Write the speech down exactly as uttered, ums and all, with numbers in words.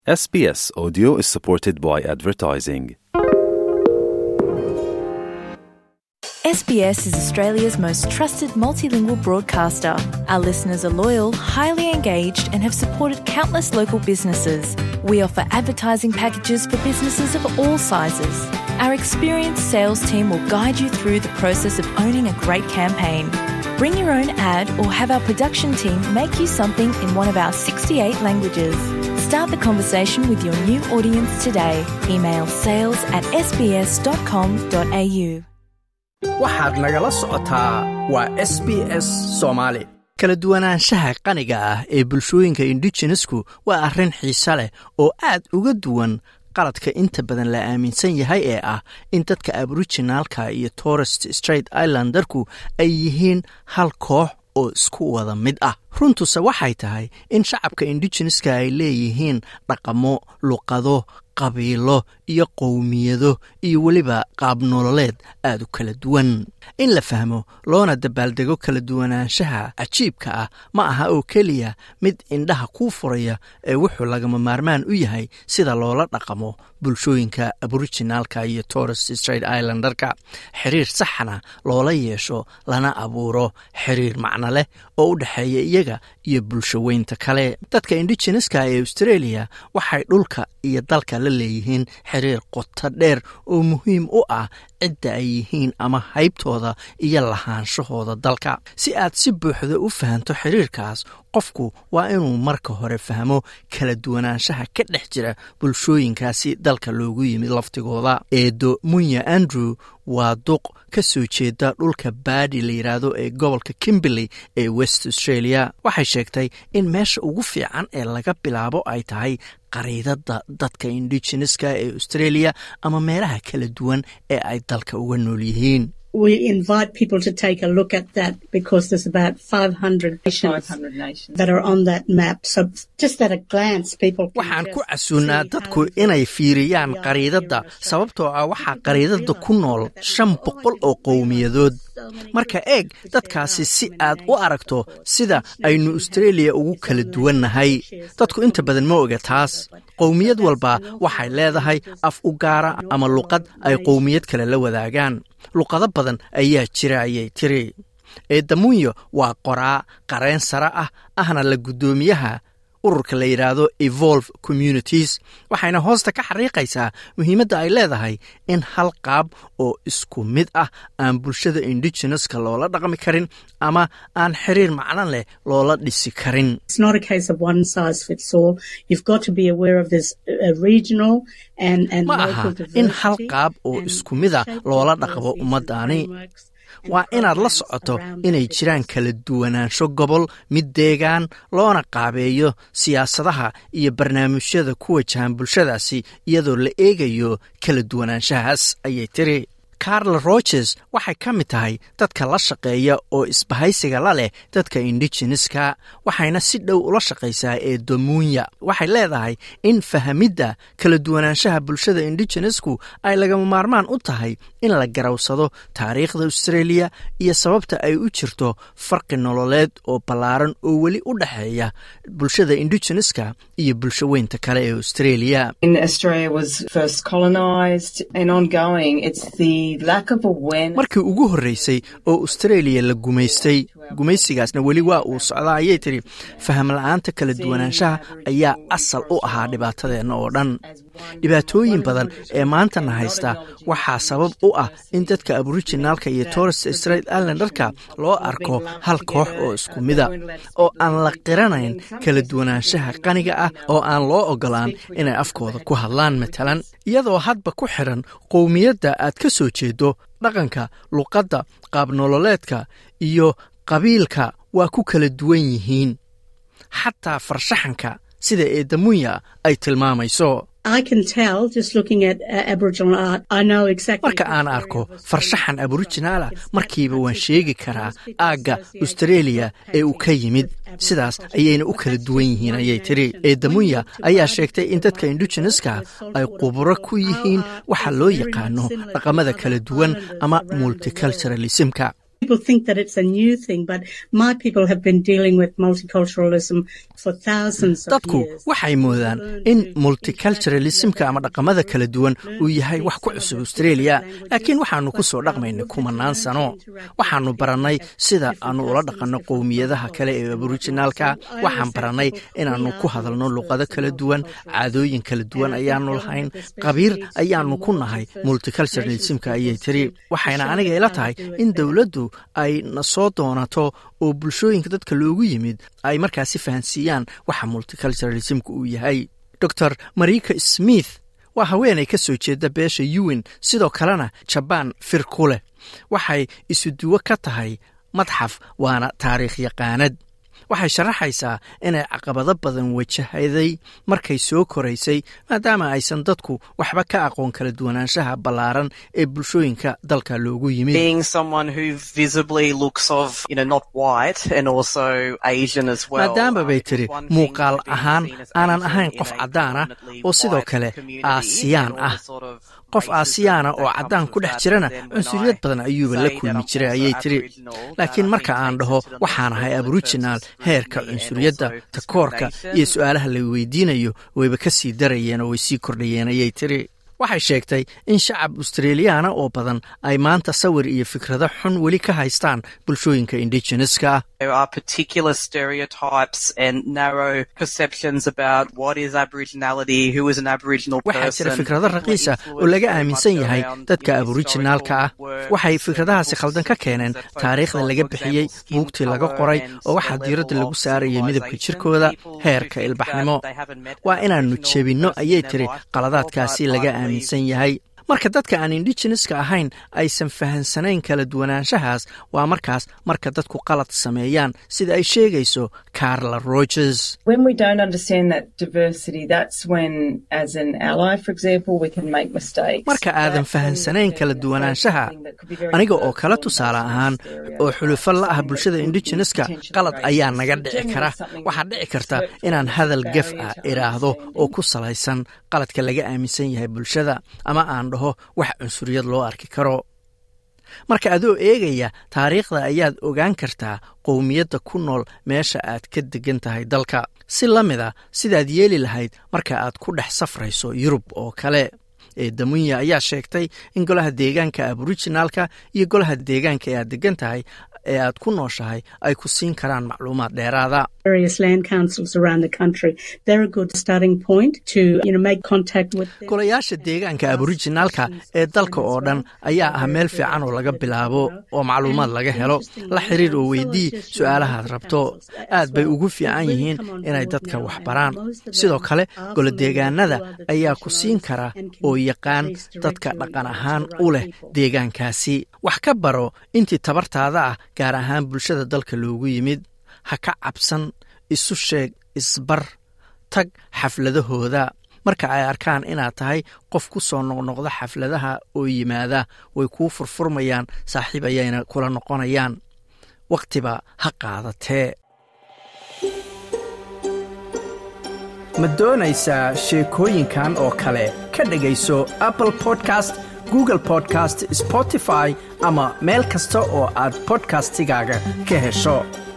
S B S Audio is supported by advertising. S B S is Australia's most trusted multilingual broadcaster. Our listeners are loyal, highly engaged and have supported countless local businesses. We offer advertising packages for businesses of all sizes. Our experienced sales team will guide you through the process of owning a great campaign. Bring your own ad or have our production team make you something in one of our sixty-eight languages. Start the conversation with your new audience today. Email sales at s b s dot com dot a u. waxaad nagala socotaa waa S B S Soomaali. Kala duwanaanshaha qaniga ah ee bulshooyinka indigenous-ku waa arrin xiiso leh oo aad uga duwan qaladka inta badan la aaminsan yahay ee ah in dadka Aboriginalka iyo Torres Strait Islanderku ay yihiin hal koox oo isku wada mid ah. Runtuuse waxay tahay in shacabka indigenous-ka ay leeyihiin dhaqamo, luqado, qabiilo iyo qowmiyado iyo waliba qaab nololeed aad u kala duwan. In la fahmo loona dabaaldego kala duwanaanshaha cajiibka ah ma aha oo keliya mid indhaha ku furaya ee wuxuu lagama maarmaan u yahay sida loola dhaqamo bulshooyinka Aboriginalka iyo Torres Strait Islanderka. Xiriir saxna loola yeesho lana abuuro xiriir macno leh oo u dhaxeeya iyaga iyo bulshaweynta kale. Dadka indigenous-ka ee Australia waxay dhulka iyo dalka la leeyihiin xiriir qoto dheer oo muhiim u ah cidda ay yihiin ama haybtooda iyo lahaanshahooda dalka. Si aad si buuxda u fahanto xiriirkaas, qofku waa inuu marka hore fahmo kala duwanaanshaha ka dhex jira bulshooyinkaasi dalka loogu yimid laftigooda. Eedo Munya Andrew waa duq ka soo jeeda dhulka Baadi la yiraahdo ee gobolka Kimberley ee West Australia. Waxay sheegtay in meesha ugu fiican ee laga bilaabo ay tahay qariidada dadka indigenous-ka ee Australia ama meelaha kala duwan ee ay dalka uga nool yihiin. We invite people to take a look at that because there's about five hundred nations, five hundred nations that are on that map. So just at a glance, people can waxaan ku casuunaa dadku inay fiiriyaan qariidada sababtoo ah waxaa qariidada ku nool shan boqol oo qowmiyadood. Marka eeg dadkaasi si aad u aragto sida aynu Australia ugu kala duwannahay. Dadku inta badan ma oga taas. Qowmiyad walba waxay leedahay af u gaara ama luqad ay qowmiyad kale la wadaagaan. Luqado badan ayaa jira ayay tiri. Eedo Munya waa qoraa qareen sare ah ahna la gudoomiyaha ururka la yiraahdo Evolve Communities. Waxayna hoosta ka xariiqaysaa muhiimadda ay leedahay in hal qaab oo isku mid ah aan bulshada indigenous-ka loola dhaqmi karin ama aan xiriir macno leh loola dhisi karin. It's not a case of one size fits all. You've got to be aware of this uh, regional and and local diversity. In hal qaab oo isku mid ah loola dhaqmo ummadani waa inaad la socoto inay jiraan kala duwanaansho gobol, mid deegaan, loona qaabeeyo siyaasadaha iyo barnaamijyada ku wajahan bulshadaasi iyadoo la eegayo kala duwanaanshahaas ayay tiri. Carla Rogers waxay ka mid tahay dadka la shaqeeya oo isbahaysiga la leh dadka indigenous-ka waxayna si dhow ula shaqaysaa Eedo Munya. Waxay leedahay in fahamidda kala duwanaanshaha bulshada indigenous-ku ay lagama maarmaan u tahay in la garawsado taariikhda Australia iyo sababta ay u jirto farqi nololeed oo ballaaran oo weli u dhaxeeya bulshada indigenous-ka iyo bulshaweynta kale ee Australia. In Australia was first colonized and ongoing, it's the markii ugu horreysay oo Australia la gumaystay, gumaysigaasna weli waa uu socdaa ayay tiri. Faham la'aanta kala duwanaanshaha ayaa asal u ahaa dhibaatadeenna oo dhan. Dhibaatooyin badan ee maantana haysta waxaa sabab u ah in dadka Aboriginalka iyo Torres Strait Islanderka loo arko hal koox oo isku mida oo aan la qiranayn kala duwanaanshaha qaniga ah oo aan loo ogolaan inay afkooda ku hadlaan matalan iyadoo hadba ku xiran qowmiyadda aad ka soo jeedo. Dhaqanka, luqadda, qaab nololeedka iyo qabiilka waa ku kala duwan yihiin. Xataa farshaxanka sida Eedo Munya ay tilmaamayso. I can tell just looking at uh, Aboriginal art. I know exactly. Marka aan arko farshaxan Aboriginal markiiba waan sheegi karaa aaga Australia ee uu ka yimid. Sidaas ayayna u kala duwan yihiin ayay tiri. Eedo Munya ayaa sheegtay in dadka indigenous-ka ay khubaro ku yihiin waxa loo yaqaano dhaqamada kala duwan ama multiculturalism-ka. People think that it's a new thing, but my people have been dealing with multiculturalism for thousands of dadku years. waxay moodaan in multiculturalismka ama dhaqamada kala duwan uu yahay wax ku cusub Australia, laakiin waxaanu ku soo dhaqmaynay kumanaan sano. Waxaanu baranay sida aanu ula dhaqanno qowmiyadaha kale ee Aboriginalka, waxaan baranay inaanu ku hadalno luqado kala duwan, caadooyin kala duwan ayaanu lahayn, qabiir ayaanu ku nahay multiculturalismka ayay tiri. Waxayna aniga ila tahay in dawladdu ay na soo doonato oo bulshooyinka dadka loogu yimid ay markaasi fahansiiyaan waxa multiculturalismka uu yahay. Doctor Marika Smith waa haweenay ka soo jeeda beesha Yuin, sidoo kalena Japan fir ku leh. Waxay isu duwo ka tahay madxaf waana taariikh yaqaanad. waxay sharaxaysaa inay caqabado badan wajahayday markay soo koraysay maadaama aysan dadku waxba ka aqoon kala duwanaanshaha ballaaran ee bulshooyinka dalka loogu yimid. Being someone who visibly looks of, you know, not white and also Asian as well. maadaama bay tiri muuqaal ahaan aanan ahayn qof caddaan ah oo sidoo kale Aasiyaan ah. qof Aasiyaana oo caddaan ku dhex jirana cunsuriyad badan ayuuba la kulmi jiray ayay tiri. laakiin marka aan dhaho waxaan ahay Aboriginal, heerka cunsuriyadda, takoorka iyo su'aalaha la weydiinayo wayba ka sii darayeen oo way sii kordhayeen ayay tiri. waxay sheegtay in shacab Australiana oo badan ay maanta sawir iyo fikrado xun weli ka haystaan bulshooyinka Indigenous-ka. There are particular stereotypes and narrow perceptions about what is Aboriginality, who is an Aboriginal person. waxaa jira fikrado raqiisa oo laga aaminsan yahay dadka Aboriginalka ah. waxay fikradahaasi khaldan ka keeneen taariikhda laga bixiyey, buugtii laga qoray, oo waxaa diiradda lagu saarayay midabka jirkooda, heerka ilbaxnimo. waa inaannu jebinno ayay tiri qaladaadkaasi laga aaminsan yahay. marka dadka aan Indigenous-ka ahayn aysan fahansanayn kala duwanaanshahaas, waa markaas marka dadku qalad sameeyaan, sida ay sheegayso Carla Rogers. When we don't understand that diversity, that's when, as an ally, for example, we can make mistakes. marka aadan fahansanayn kala duwanaanshaha, aniga oo kala tusaale ahaan oo xulufo la ah bulshada Indigenous-ka, qalad ayaa naga dhici kara. waxaa dhici karta inaan hadal gaf ah iraahdo oo ku salaysan qaladka laga aaminsan yahay bulshada, ama aan dhaho wax cunsuriyad loo arki karo. marka adoo eegaya taariikhda ayaad ogaan kartaa qowmiyadda ku nool meesha aad ka degan tahay dalka, si la mid ah sidaad yeeli lahayd marka aad ku dhex safrayso Yurub oo kale. Eeda Munya ayaa sheegtay in golaha deegaanka Aboriginalka iyo golaha deegaanka ee aad degan tahay ee aad ku nooshahay ay ku siin karaan macluumaad dheeraada. Various land councils around the country, they're a good starting point to, you know, make contact with them. golayaasha deegaanka Aboriginalka ee dalka oo dhan ayaa ah meel fiican oo laga bilaabo oo macluumaad laga helo. la xiriir oo weydii su'aalahaad rabto. aad bay ugu fiican yihiin inay dadka wax baraan. sidoo kale gola deegaanada ayaa ku siin kara oo yaqaan dadka dhaqan ahaan u leh deegaankaasi. wax ka baro intii tabartaada ah, gaar ahaan bulshada dalka loogu yimid. ha ka cabsan, isu sheeg, isbar, tag xafladahooda. marka ay arkaan inaad tahay qof ku soo noqnoqda xafladaha oo yimaada, way kuu furfurmayaan, saaxiib ayayna kula noqonayaan. waqtiba ha qaadatee. ma doonaysaa sheekooyinkan oo kale? ka dhegayso Apple Podcast, Google Podcast, Spotify ama meel kasta oo aad podcastigaaga ka hesho.